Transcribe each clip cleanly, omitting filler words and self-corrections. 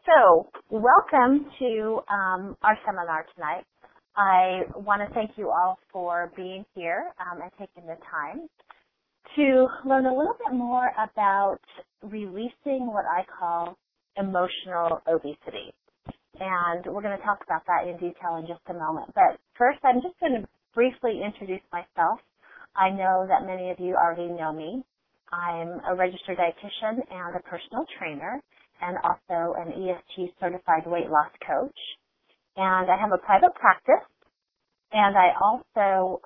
So, welcome to our seminar tonight. I want to thank you all for being here and taking the time to learn a little bit more about releasing what I call emotional obesity. And we're going to talk about that in detail in just a moment. But first, I'm just going to briefly introduce myself. I know that many of you already know me. I'm a registered dietitian and a personal trainer, and also an EFT certified weight loss coach. And I have a private practice, and I also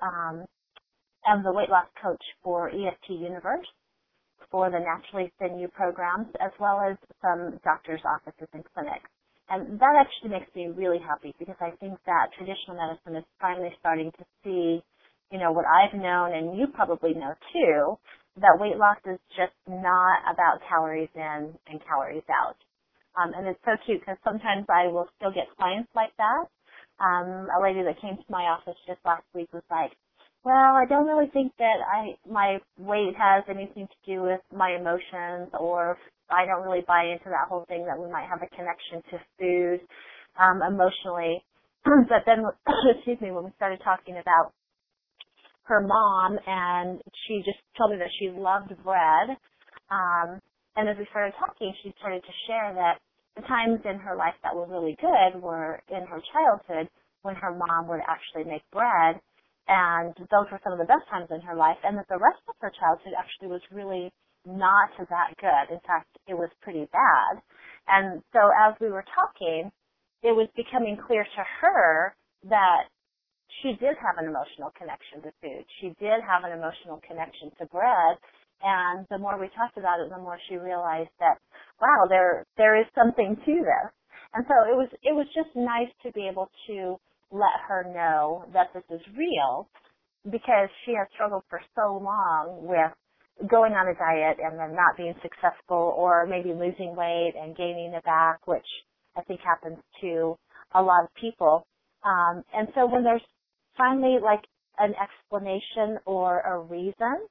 am the weight loss coach for EFT Universe, for the Naturally Thin You programs, as well as some doctors' offices and clinics. And that actually makes me really happy because I think that traditional medicine is finally starting to see, what I've known, and you probably know too, that weight loss is just not about calories in and calories out. And it's so cute because sometimes I will still get clients like that. A lady that came to my office just last week was like, well, I don't really think that my weight has anything to do with my emotions, or I don't really buy into that whole thing that we might have a connection to food emotionally. But then, when we started talking about her mom, and she just told me that she loved bread. And as we started talking, she started to share that the times in her life that were really good were in her childhood when her mom would actually make bread, and those were some of the best times in her life, and that the rest of her childhood actually was really not that good. In fact, it was pretty bad. And so as we were talking, it was becoming clear to her that she did have an emotional connection to food. She did have an emotional connection to bread. And the more we talked about it, the more she realized that, wow, there is something to this. And so it was just nice to be able to let her know that this is real, because she has struggled for so long with going on a diet and then not being successful, or maybe losing weight and gaining it back, which I think happens to a lot of people. And so when there's finally like an explanation or a reason,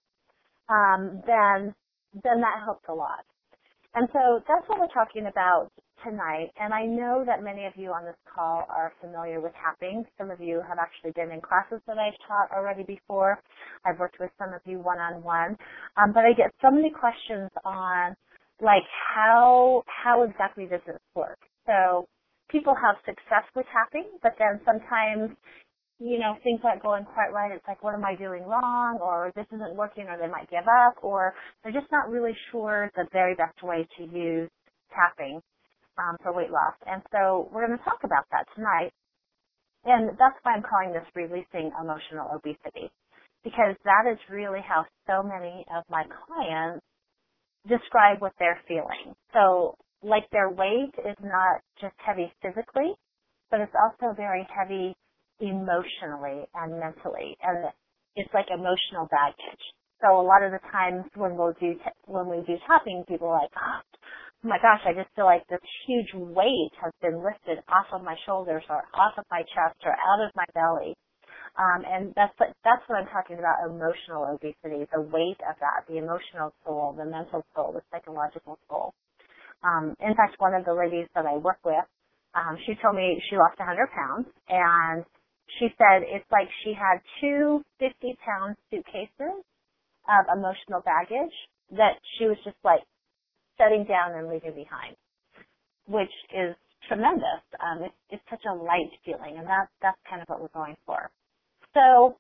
then that helps a lot. And so that's what we're talking about tonight. And I know that many of you on this call are familiar with tapping. Some of you have actually been in classes that I've taught already before. I've worked with some of you one-on-one. But I get so many questions on, like, how exactly does this work? So people have success with tapping, but then sometimes things aren't going quite right. It's like, what am I doing wrong? Or this isn't working, or they might give up, or they're just not really sure the very best way to use tapping for weight loss. And so we're going to talk about that tonight. And that's why I'm calling this Releasing Emotional Obesity, because that is really how so many of my clients describe what they're feeling. So, like, their weight is not just heavy physically, but it's also very heavy emotionally and mentally, and it's like emotional baggage. So a lot of the times when we do tapping, people are like, oh my gosh, I just feel like this huge weight has been lifted off of my shoulders, or off of my chest, or out of my belly. And that's what I'm talking about, emotional obesity, the weight of that, the emotional toll, the mental toll, the psychological toll. In fact, one of the ladies that I work with, she told me she lost 100 pounds, and she said it's like she had two 50-pound suitcases of emotional baggage that she was just like setting down and leaving behind, which is tremendous. It's such a light feeling, and that's kind of what we're going for. So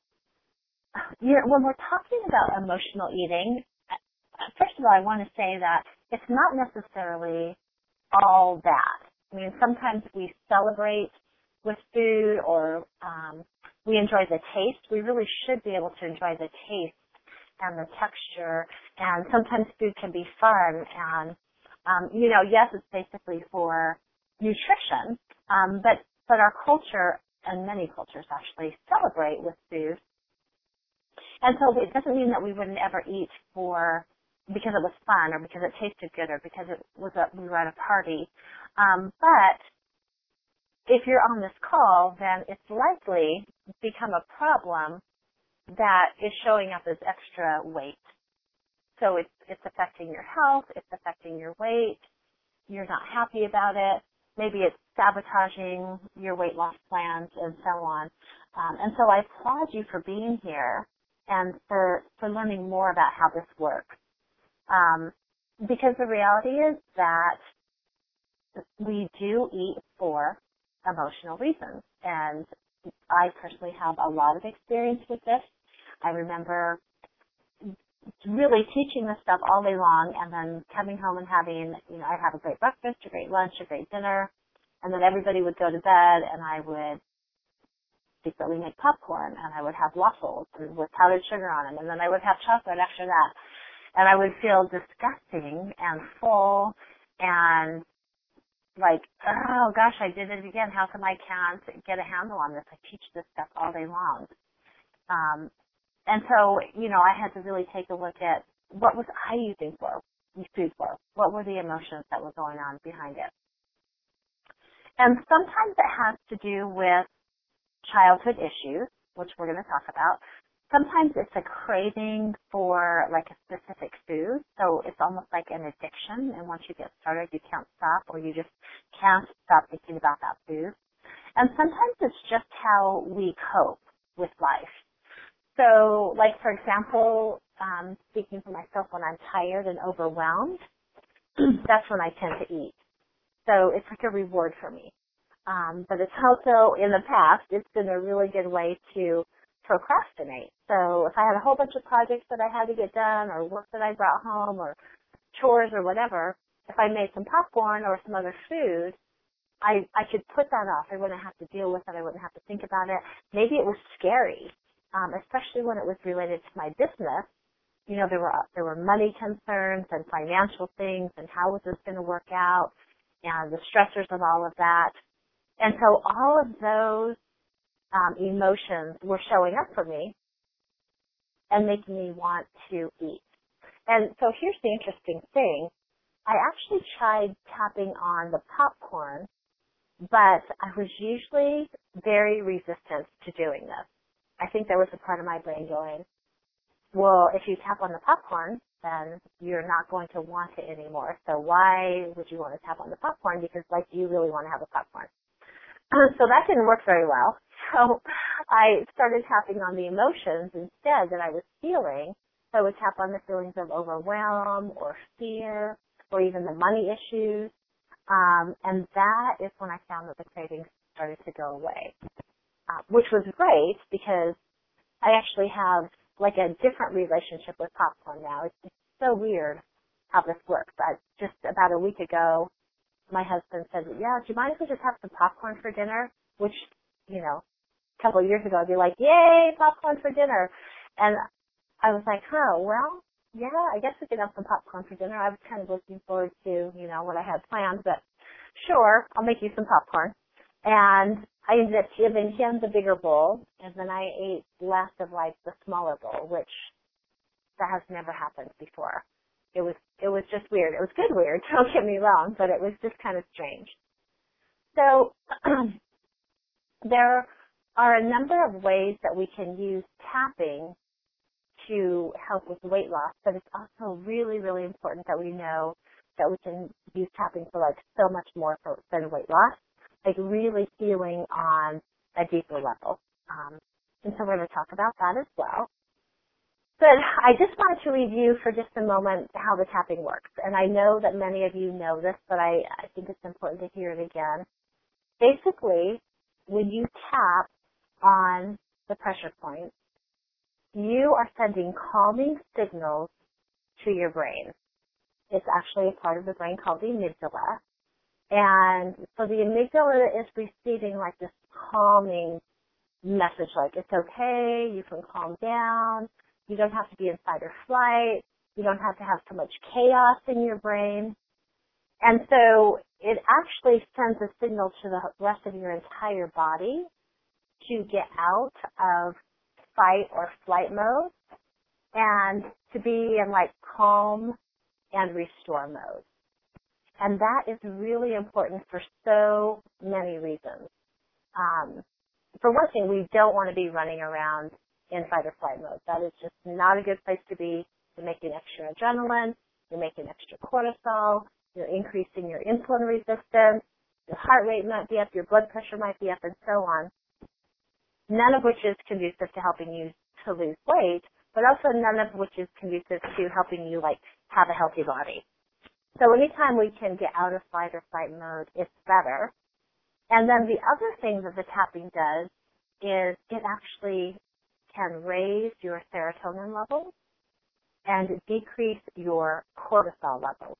when we're talking about emotional eating, first of all, I want to say that it's not necessarily all that. I mean, sometimes we celebrate with food, or we enjoy the taste. We really should be able to enjoy the taste and the texture, and sometimes food can be fun, and yes, it's basically for nutrition, but our culture, and many cultures actually, celebrate with food. And so it doesn't mean that we wouldn't ever eat because it was fun, or because it tasted good, or because we were at a party. But if you're on this call, then it's likely become a problem that is showing up as extra weight. So it's affecting your health, it's affecting your weight, you're not happy about it, maybe it's sabotaging your weight loss plans and so on. And so I applaud you for being here and for learning more about how this works. Because the reality is that we do eat for emotional reasons. And I personally have a lot of experience with this. I remember really teaching this stuff all day long and then coming home and having, I'd have a great breakfast, a great lunch, a great dinner, and then everybody would go to bed and I would secretly make popcorn and I would have waffles with powdered sugar on them and then I would have chocolate after that. And I would feel disgusting and full and like, oh gosh, I did it again. How come I can't get a handle on this? I teach this stuff all day long. And so, I had to really take a look at what was I using food for? What were the emotions that were going on behind it? And sometimes it has to do with childhood issues, which we're going to talk about. Sometimes it's a craving for like a specific food. So it's almost like an addiction. And once you get started, you can't stop or you just can't stop thinking about that food. And sometimes it's just how we cope with life. So like, for example, speaking for myself, when I'm tired and overwhelmed, that's when I tend to eat. So it's like a reward for me. But it's also, in the past, it's been a really good way to procrastinate. So if I had a whole bunch of projects that I had to get done or work that I brought home or chores or whatever, if I made some popcorn or some other food, I could put that off. I wouldn't have to deal with it. I wouldn't have to think about it. Maybe it was scary, especially when it was related to my business. There were money concerns and financial things and how was this going to work out and the stressors of all of that. And so all of those emotions were showing up for me and making me want to eat. And so here's the interesting thing. I actually tried tapping on the popcorn, but I was usually very resistant to doing this. I think there was a part of my brain going, well, if you tap on the popcorn, then you're not going to want it anymore. So why would you want to tap on the popcorn? Because, you really want to have a popcorn. So that didn't work very well. So I started tapping on the emotions instead that I was feeling. So I would tap on the feelings of overwhelm or fear or even the money issues. And that is when I found that the cravings started to go away, which was great because I actually have a different relationship with popcorn now. It's so weird how this works. Just about a week ago, my husband said, yeah, do you mind if we just have some popcorn for dinner? Which, a couple of years ago, I'd be like, yay, popcorn for dinner. And I was like, well, yeah, I guess we could have some popcorn for dinner. I was kind of looking forward to, what I had planned, but sure, I'll make you some popcorn. And I ended up giving him the bigger bowl, and then I ate less of the smaller bowl, which that has never happened before. It was just weird. It was good weird, don't get me wrong, but it was just kind of strange. So there are a number of ways that we can use tapping to help with weight loss, but it's also really, really important that we know that we can use tapping for so much more than weight loss, really healing on a deeper level. And so we're going to talk about that as well. But I just wanted to review for just a moment how the tapping works. And I know that many of you know this, but I think it's important to hear it again. Basically, when you tap on the pressure point, you are sending calming signals to your brain. It's actually a part of the brain called the amygdala. And so the amygdala is receiving this calming message, it's okay, you can calm down, you don't have to be in fight or flight, you don't have to have so much chaos in your brain. And so it actually sends a signal to the rest of your entire body to get out of fight or flight mode and to be in calm and restore mode. And that is really important for so many reasons. For one thing, we don't want to be running around in fight or flight mode. That is just not a good place to be. You're making extra adrenaline, you're making extra cortisol, you're increasing your insulin resistance, heart rate might be up, your blood pressure might be up, and so on. None of which is conducive to helping you to lose weight, but also none of which is conducive to helping you, like, have a healthy body. So anytime we can get out of fight or flight mode, it's better. And then the other thing that the tapping does is it actually can raise your serotonin levels and decrease your cortisol levels,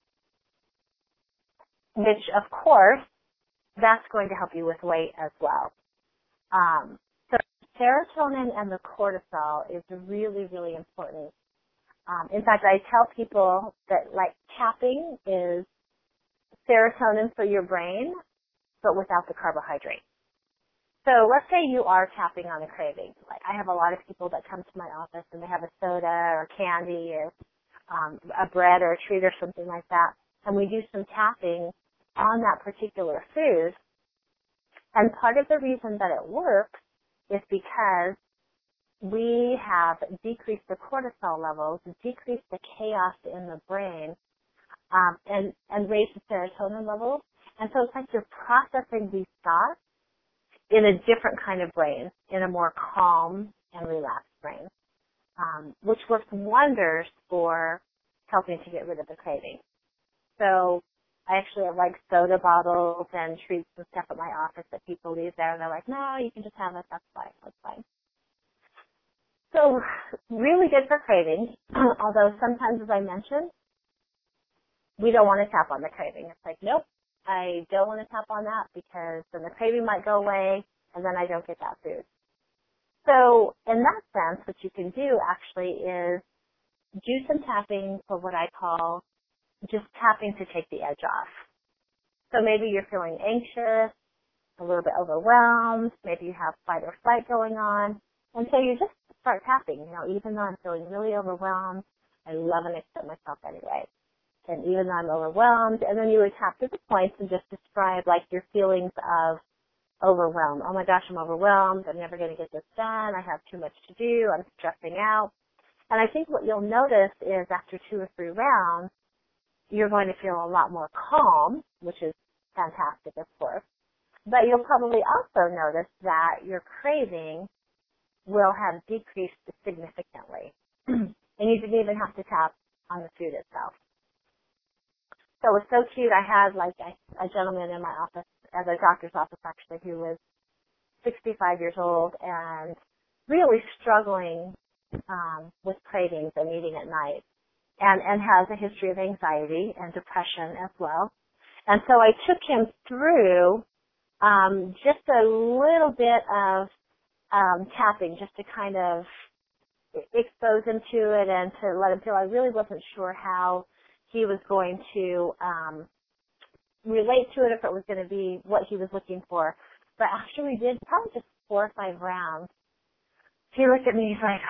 which, of course, that's going to help you with weight as well. So serotonin and the cortisol is really, really important. In fact, I tell people that, like, tapping is serotonin for your brain, but without the carbohydrate. So let's say you are tapping on a craving. Like, I have a lot of people that come to my office and they have a soda or candy or a bread or a treat or something like that, and we do some tapping on that particular food. And part of the reason that it works is because we have decreased the cortisol levels, decreased the chaos in the brain, and raised the serotonin levels. And so it's like you're processing these thoughts in a different kind of brain, in a more calm and relaxed brain, which works wonders for helping to get rid of the craving. So I actually have, like, soda bottles and treats and stuff at my office that people leave there, and they're like, no, you can just have it, that's fine. So really good for cravings, although sometimes, as I mentioned, we don't want to tap on the craving. It's like, nope, I don't want to tap on that because then the craving might go away and then I don't get that food. So in that sense, what you can do actually is do some tapping for what I call just tapping to take the edge off. So maybe you're feeling anxious, a little bit overwhelmed, maybe you have fight or flight going on, and so you just start tapping. You know, even though I'm feeling really overwhelmed, I love and accept myself anyway. And even though I'm overwhelmed, and then you would tap to the points and just describe, like, your feelings of overwhelmed. Oh my gosh, I'm overwhelmed. I'm never going to get this done. I have too much to do. I'm stressing out. And I think what you'll notice is after 2 or 3 rounds, you're going to feel a lot more calm, which is fantastic, of course. But you'll probably also notice that your craving will have decreased significantly. And you didn't even have to tap on the food itself. So it was so cute. I had, like, a gentleman in my office, at a doctor's office actually, who was 65 years old and really struggling with cravings and eating at night, and has a history of anxiety and depression as well. And so I took him through just a little bit of tapping, just to kind of expose him to it and to let him feel. I really wasn't sure how he was going to relate to it, if it was going to be what he was looking for. But after we did probably just 4 or 5 rounds, he looked at me, he's like,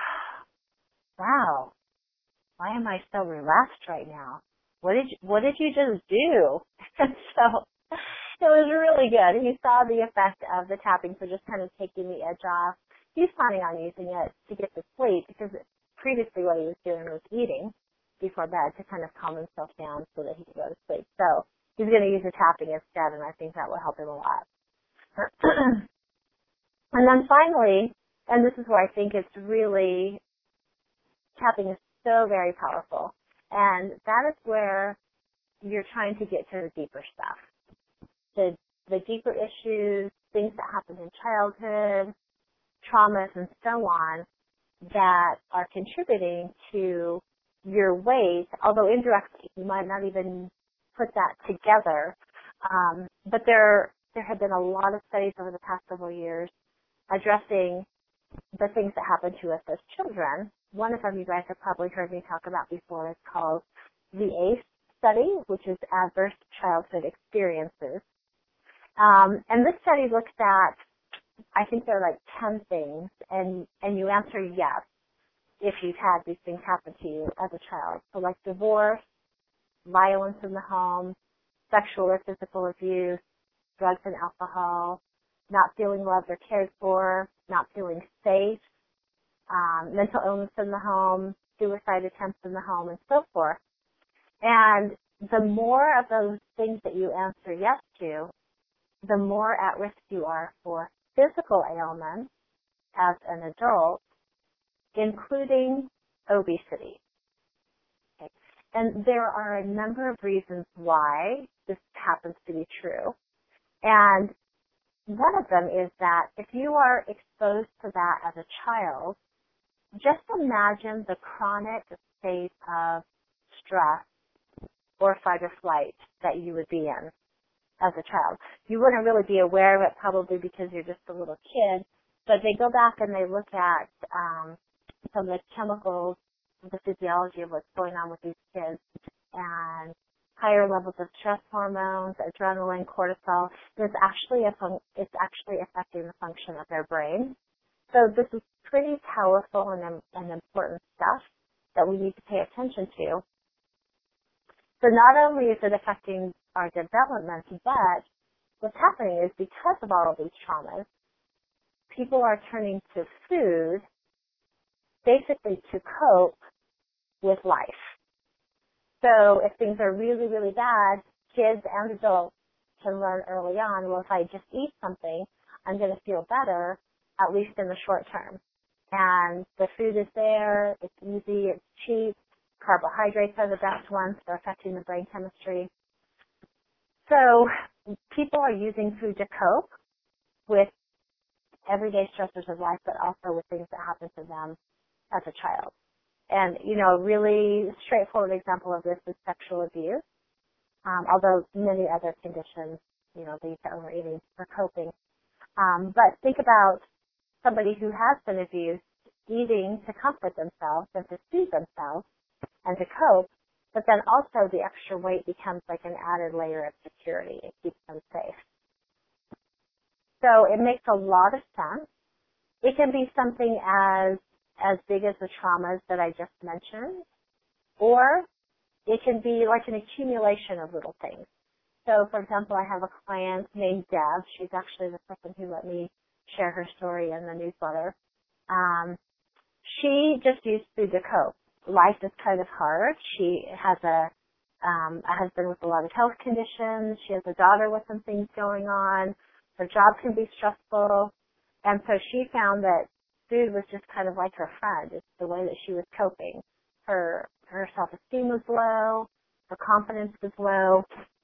wow, why am I so relaxed right now? What did you just do? And so it was really good. He saw the effect of the tapping for just kind of taking the edge off. He's planning on using it to get to sleep, because previously what he was doing was eating before bed to kind of calm himself down so that he could go to sleep. So he's going to use the tapping instead, and I think that will help him a lot. And then finally, and this is where I think it's really, tapping is so very powerful, and that is where you're trying to get to the deeper stuff. The deeper issues, things that happened in childhood, traumas, and so on, that are contributing to your weight, although indirectly you might not even put that together. But there have been a lot of studies over the past several years addressing the things that happen to us as children. One of them you guys have probably heard me talk about before is called the ACE study, which is Adverse Childhood Experiences. And this study looks at, I think there are like 10 things, and you answer yes if you've had these things happen to you as a child. So like divorce, violence in the home, sexual or physical abuse, drugs and alcohol, not feeling loved or cared for, not feeling safe, mental illness in the home, suicide attempts in the home, and so forth. And the more of those things that you answer yes to, the more at risk you are for physical ailments as an adult, including obesity. Okay. And there are a number of reasons why this happens to be true. And one of them is that if you are exposed to that as a child, just imagine the chronic state of stress or fight or flight that you would be in as a child. You wouldn't really be aware of it probably because you're just a little kid, but they go back and they look at some of the chemicals, the physiology of what's going on with these kids, and higher levels of stress hormones, adrenaline, cortisol. It's actually affecting the function of their brain. So this is pretty powerful and important stuff that we need to pay attention to. So not only is it affecting our development, but what's happening is because of all of these traumas, people are turning to food basically to cope with life. So if things are really, really bad, kids and adults can learn early on, well, if I just eat something, I'm going to feel better, at least in the short term. And the food is there, it's easy, it's cheap, carbohydrates are the best ones, they're affecting the brain chemistry. So people are using food to cope with everyday stressors of life, but also with things that happen to them as a child. And, a really straightforward example of this is sexual abuse, although many other conditions, lead to overeating for coping. But think about somebody who has been abused eating to comfort themselves and to soothe themselves and to cope, but then also the extra weight becomes like an added layer of security. It keeps them safe. So it makes a lot of sense. It can be something as big as the traumas that I just mentioned, or it can be like an accumulation of little things. So, for example, I have a client named Deb. She's actually the person who let me share her story in the newsletter. She just used food to cope. Life is kind of hard. She has a husband with a lot of health conditions. She has a daughter with some things going on. Her job can be stressful. And so she found that food was just kind of like her friend. It's the way that she was coping. Her self-esteem was low. Her confidence was low.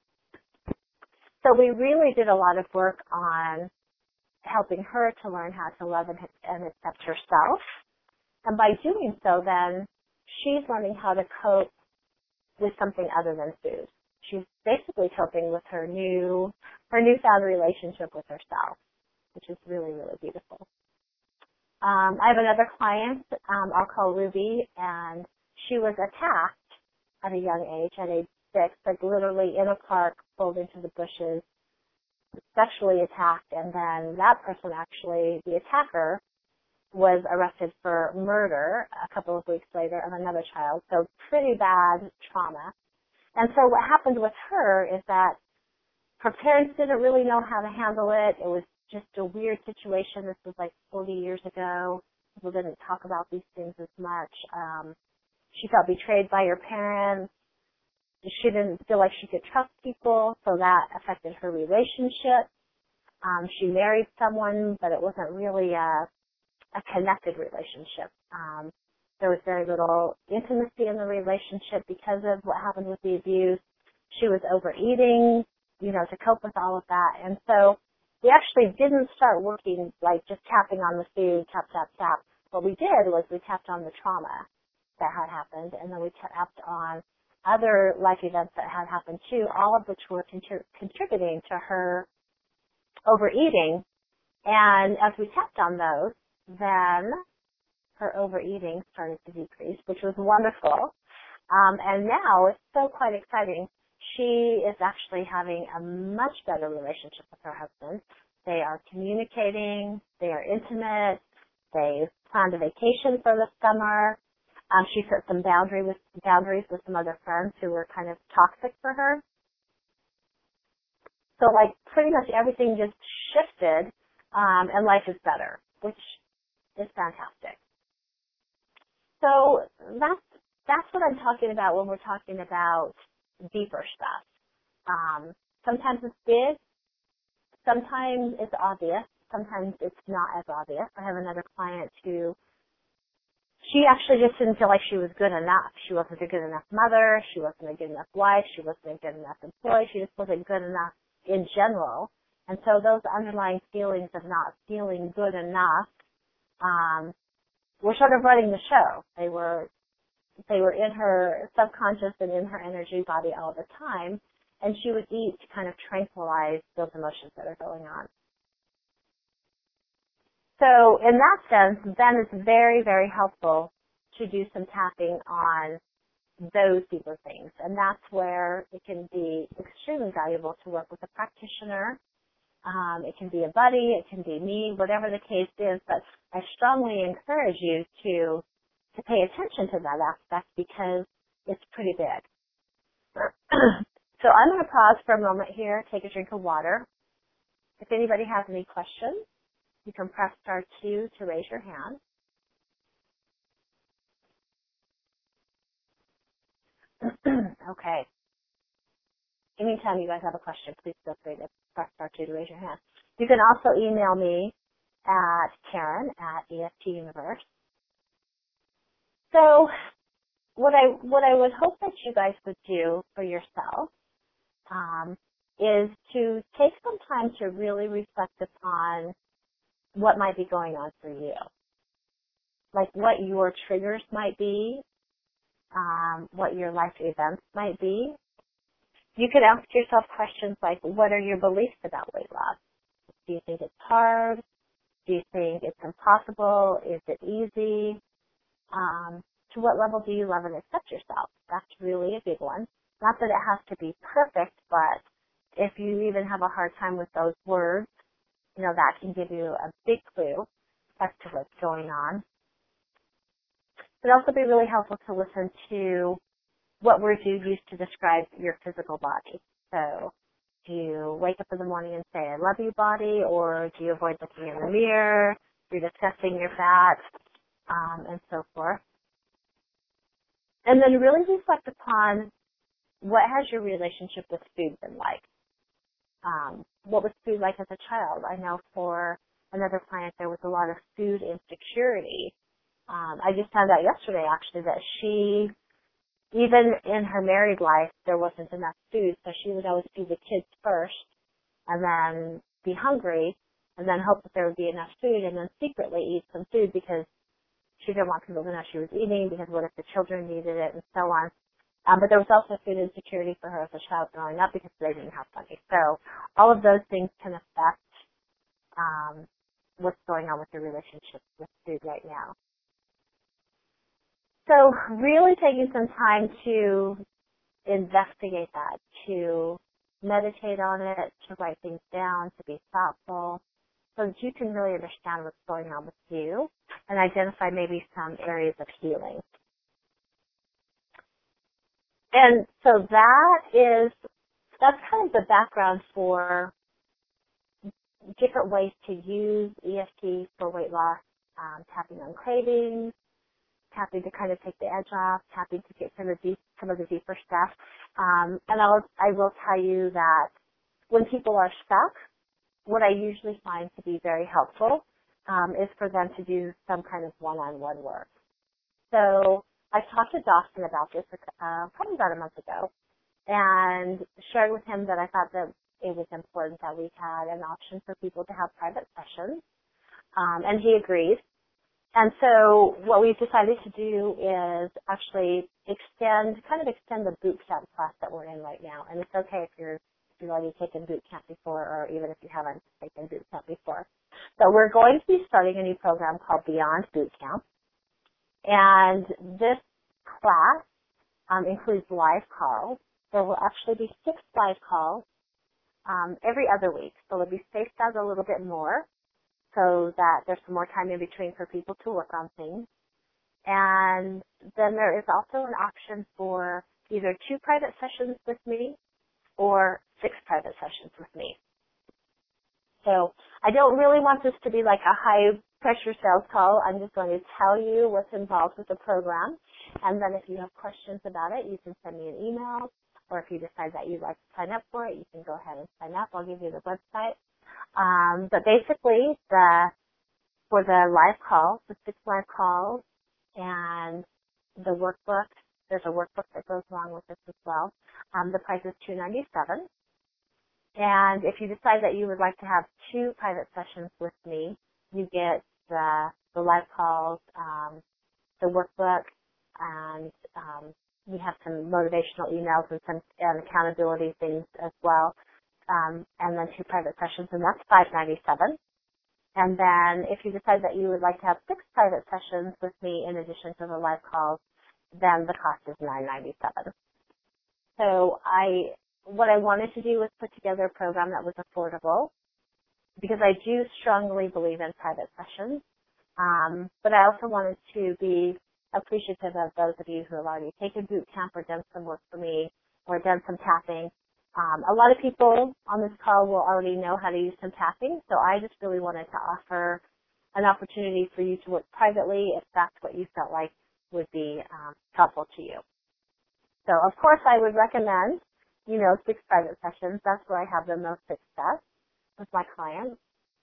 So we really did a lot of work on helping her to learn how to love and accept herself. And by doing so, then, she's learning how to cope with something other than food. She's basically coping with her newfound relationship with herself, which is really, really beautiful. I have another client I'll call Ruby, and she was attacked at a young age, at age 6, like literally in a park, pulled into the bushes, sexually attacked, and then that person actually, the attacker, was arrested for murder a couple of weeks later of another child. So pretty bad trauma. And so what happened with her is that her parents didn't really know how to handle it. It was just a weird situation. This was like 40 years ago. People didn't talk about these things as much. She felt betrayed by her parents. She didn't feel like she could trust people, so that affected her relationship. She married someone, but it wasn't really a connected relationship. There was very little intimacy in the relationship because of what happened with the abuse. She was overeating, to cope with all of that. And so we actually didn't start working like just tapping on the food, tap, tap, tap. What we did was we tapped on the trauma that had happened, and then we tapped on other life events that had happened too, all of which were contributing to her overeating. And as we tapped on those, then her overeating started to decrease, which was wonderful. And now it's so quite exciting. She is actually having a much better relationship with her husband. They are communicating. They are intimate. They've planned a vacation for the summer. She set some boundaries with some other friends who were kind of toxic for her. So like pretty much everything just shifted, and life is better, which is fantastic. So that's what I'm talking about when we're talking about deeper stuff. Sometimes it's big, sometimes it's obvious, sometimes it's not as obvious. I have another client who, she actually just didn't feel like she was good enough. She wasn't a good enough mother. She wasn't a good enough wife. She wasn't a good enough employee. She just wasn't good enough in general. And so those underlying feelings of not feeling good enough were sort of running the show. They were in her subconscious and in her energy body all the time, and she would eat to kind of tranquilize those emotions that are going on. So in that sense, then it's very, very helpful to do some tapping on those deeper things. And that's where it can be extremely valuable to work with a practitioner. It can be a buddy, it can be me, whatever the case is, but I strongly encourage you to pay attention to that aspect because it's pretty big. So I'm going to pause for a moment here, take a drink of water. If anybody has any questions, you can press star 2 to raise your hand. Okay. Anytime you guys have a question, please feel free to press star 2 to raise your hand. You can also email me at Karen@EFT Universe. So what I would hope that you guys would do for yourself is to take some time to really reflect upon what might be going on for you, like what your triggers might be, what your life events might be. You could ask yourself questions like, what are your beliefs about weight loss? Do you think it's hard? Do you think it's impossible? Is it easy? To what level do you love and accept yourself? That's really a big one. Not that it has to be perfect, but if you even have a hard time with those words, that can give you a big clue as to what's going on. It would also be really helpful to listen to what words you use to describe your physical body. So do you wake up in the morning and say, I love you, body, or do you avoid looking in the mirror? You're discussing your fat, and so forth. And then really reflect upon what has your relationship with food been like. What was food like as a child? I know for another client there was a lot of food insecurity. I just found out yesterday actually that she, even in her married life, there wasn't enough food, so she would always feed the kids first and then be hungry and then hope that there would be enough food and then secretly eat some food because she didn't want people to know she was eating because what if the children needed it and so on. But there was also food insecurity for her as a child growing up because they didn't have money. So all of those things can affect what's going on with your relationship with food right now. So really taking some time to investigate that, to meditate on it, to write things down, to be thoughtful, so that you can really understand what's going on with you and identify maybe some areas of healing. And so that's kind of the background for different ways to use EFT for weight loss, tapping on cravings, tapping to kind of take the edge off, tapping to get some of the deeper stuff. And I will tell you that when people are stuck, what I usually find to be very helpful is for them to do some kind of one-on-one work. So I talked to Dawson about this probably about a month ago and shared with him that I thought that it was important that we had an option for people to have private sessions, and he agreed. And so what we've decided to do is actually extend the boot camp class that we're in right now. And it's okay if you've already taken boot camp before or even if you haven't taken boot camp before. So we're going to be starting a new program called Beyond Boot Camp. And this class includes live calls. There will actually be 6 live calls every other week. So it'll be spaced out a little bit more so that there's some more time in between for people to work on things. And then there is also an option for either 2 private sessions with me or 6 private sessions with me. So I don't really want this to be like a high-pressure sales call. I'm just going to tell you what's involved with the program. And then if you have questions about it, you can send me an email. Or if you decide that you'd like to sign up for it, you can go ahead and sign up. I'll give you the website. But basically, for the live calls, the 6 live calls, and the workbook, there's a workbook that goes along with this as well. The price is $297. And if you decide that you would like to have 2 private sessions with me, you get the live calls, the workbook, and we have some motivational emails and some accountability things as well, and then 2 private sessions, and that's $597. And then if you decide that you would like to have 6 private sessions with me in addition to the live calls, then the cost is $997. So what I wanted to do was put together a program that was affordable, because I do strongly believe in private sessions. But I also wanted to be appreciative of those of you who have already taken boot camp or done some work for me or done some tapping. A lot of people on this call will already know how to use some tapping, so I just really wanted to offer an opportunity for you to work privately if that's what you felt like would be helpful to you. So, of course, I would recommend, 6 private sessions. That's where I have the most success with my clients.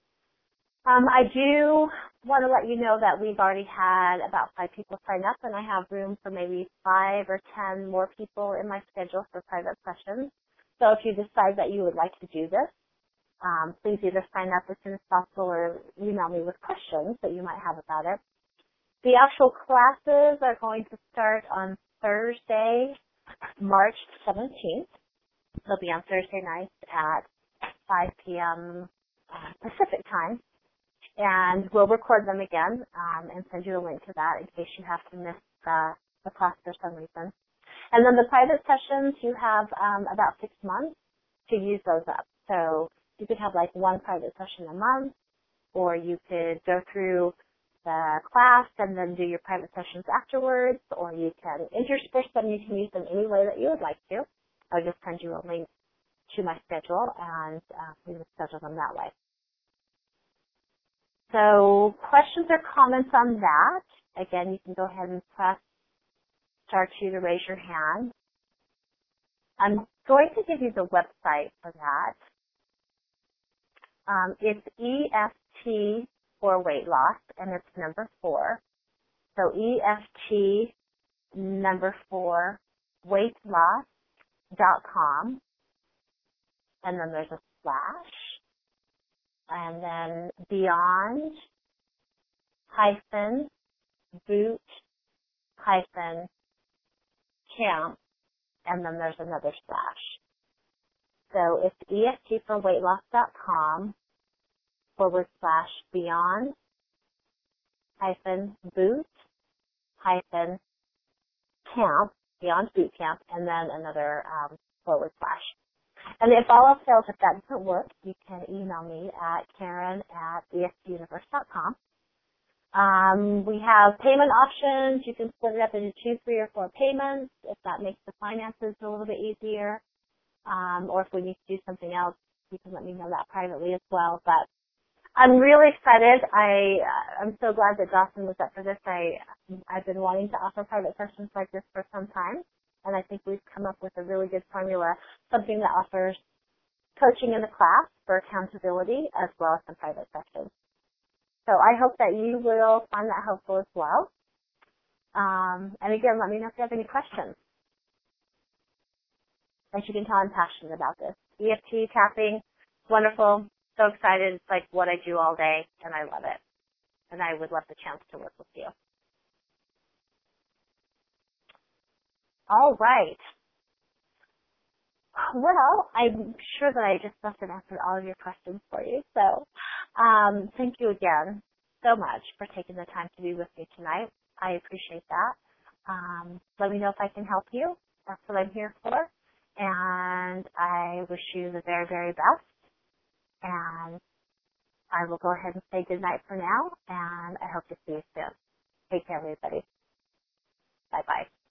I do want to let you know that we've already had about 5 people sign up, and I have room for maybe 5 or 10 more people in my schedule for private sessions. So if you decide that you would like to do this, please either sign up as soon as possible or email me with questions that you might have about it. The actual classes are going to start on Thursday, March 17th. They'll be on Thursday nights at 5 p.m. Pacific time. And we'll record them again and send you a link to that in case you have to miss the class for some reason. And then the private sessions, you have about 6 months to use those up. So you could have like 1 private session a month, or you could go through the class and then do your private sessions afterwards, or you can intersperse them. You can use them any way that you would like to. I'll just send you a link to my schedule, and we will schedule them that way. So questions or comments on that? Again, you can go ahead and press star 2 to raise your hand. I'm going to give you the website for that. It's EFT for weight loss, and it's number 4. So EFT number 4 weightloss.com, and then there's a slash, and then beyond boot camp, and then there's another slash. So it's EFT for weightloss.com /beyond boot camp, beyond boot camp, and then another /. And if all else fails, if that doesn't work, you can email me at Karen@EFTuniverse.com. We have payment options. You can split it up into 2, 3, or 4 payments if that makes the finances a little bit easier. Or if we need to do something else, you can let me know that privately as well. But I'm really excited. I'm so glad that Dawson was up for this. I've been wanting to offer private sessions like this for some time, and I think we've come up with a really good formula, something that offers coaching in the class for accountability as well as some private sessions. So I hope that you will find that helpful as well. And again, let me know if you have any questions. As you can tell, I'm passionate about this. EFT tapping, wonderful. So excited. It's like what I do all day, and I love it. And I would love the chance to work with you. All right. Well, I'm sure that I just must have answered all of your questions for you. So thank you again so much for taking the time to be with me tonight. I appreciate that. Let me know if I can help you. That's what I'm here for. And I wish you the very, very best. And I will go ahead and say good night for now, and I hope to see you soon. Take care, everybody. Bye-bye.